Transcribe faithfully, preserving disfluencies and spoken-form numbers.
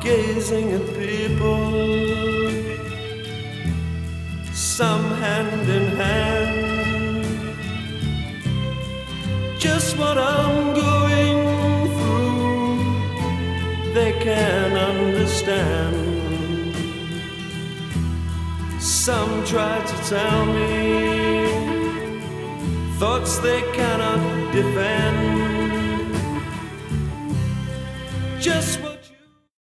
gazing at people, some hand in hand. Just what I'm going through, they can understand. Some try to tell me thoughts they cannot defend. Just what